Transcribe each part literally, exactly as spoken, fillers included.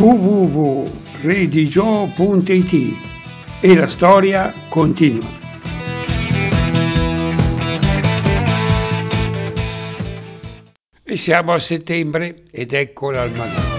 w w w punto redigio punto i t e la storia continua. E siamo a settembre ed ecco l'almanacco.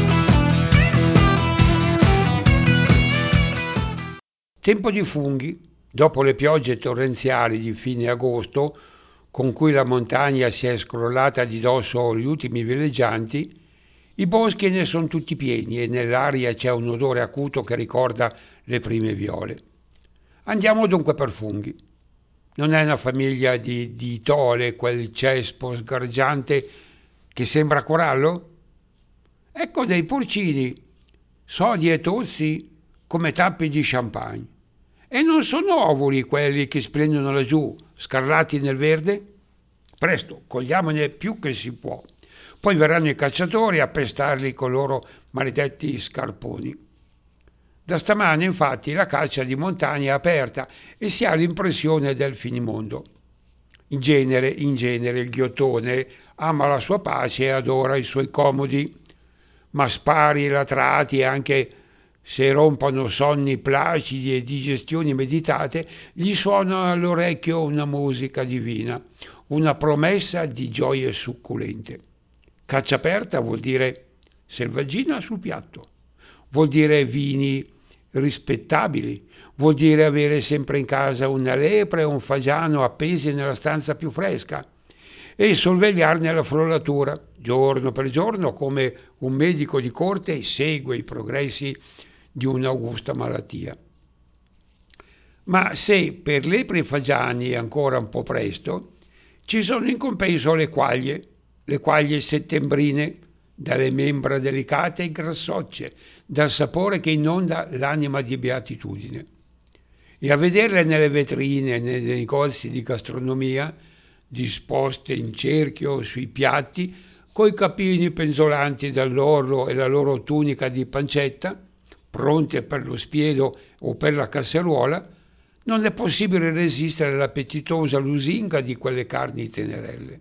Tempo di funghi, dopo le piogge torrenziali di fine agosto, con cui la montagna si è scrollata di dosso gli ultimi villeggianti, i boschi ne sono tutti pieni e nell'aria c'è un odore acuto che ricorda le prime viole. Andiamo dunque per funghi. Non è una famiglia di ditole, quel cespo sgargiante che sembra corallo? Ecco dei porcini, sodi e tozzi come tappi di champagne. E non sono ovuli quelli che splendono laggiù, scarlatti nel verde? Presto, cogliamone più che si può. Poi verranno i cacciatori a pestarli con i loro maledetti scarponi. Da stamane, infatti, la caccia di montagna è aperta e si ha l'impressione del finimondo. In genere, in genere, il ghiottone ama la sua pace e adora i suoi comodi, ma spari latrati, anche se rompono sonni placidi e digestioni meditate, gli suona all'orecchio una musica divina, una promessa di gioie succulente. Caccia aperta vuol dire selvaggina sul piatto, vuol dire vini rispettabili, vuol dire avere sempre in casa una lepre e un fagiano appesi nella stanza più fresca e sorvegliarne la frollatura giorno per giorno come un medico di corte segue i progressi di un'augusta malattia. Ma se per lepre e fagiani è ancora un po' presto, ci sono in compenso le quaglie, le quaglie settembrine, dalle membra delicate e grassocce, dal sapore che inonda l'anima di beatitudine. E a vederle nelle vetrine, nei negozi di gastronomia, disposte in cerchio sui piatti, coi capini penzolanti dall'orlo e la loro tunica di pancetta, pronte per lo spiedo o per la casseruola, non è possibile resistere all'appetitosa lusinga di quelle carni tenerelle.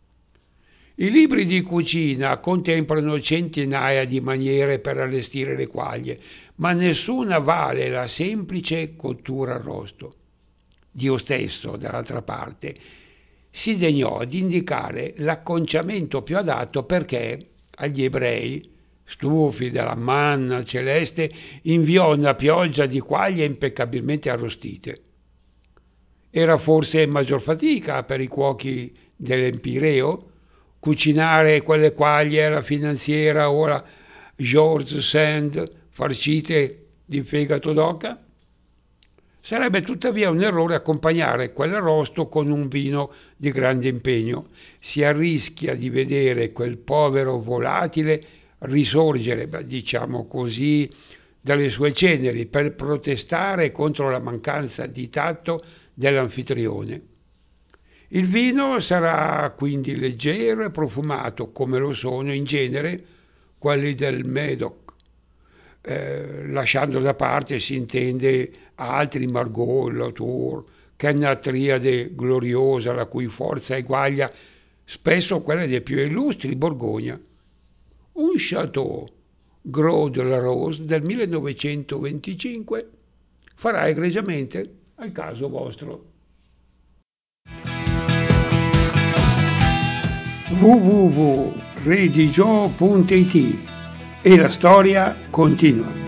I libri di cucina contemplano centinaia di maniere per allestire le quaglie, ma nessuna vale la semplice cottura arrosto. Dio stesso, dall'altra parte, si degnò di indicare l'acconciamento più adatto perché agli ebrei, stufi della manna celeste, inviò una pioggia di quaglie impeccabilmente arrostite. Era forse maggior fatica per i cuochi dell'Empireo cucinare quelle quaglie alla finanziera o alla George Sand farcite di fegato d'oca? Sarebbe tuttavia un errore accompagnare quell'arrosto con un vino di grande impegno. Si arrischia di vedere quel povero volatile risorgere, diciamo così, dalle sue ceneri per protestare contro la mancanza di tatto dell'anfitrione. Il vino sarà quindi leggero e profumato, come lo sono in genere quelli del Médoc, eh, lasciando da parte, si intende, altri Margaux, Latour, che è una triade gloriosa la cui forza eguaglia spesso quella dei più illustri Borgogna. Un Château Gros de la Rose del millenovecentoventicinque farà egregiamente al caso vostro. w w w punto redigio punto i t e la storia continua.